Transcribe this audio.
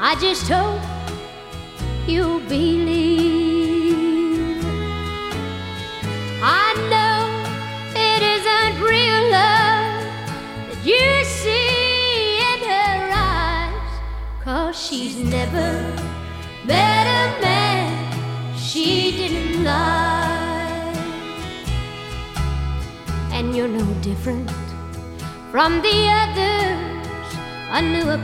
I just hope you believe. I know it isn't real love that you see in her eyes, 'cause she's never met a man she didn't like. And you're no different from the others. I knew a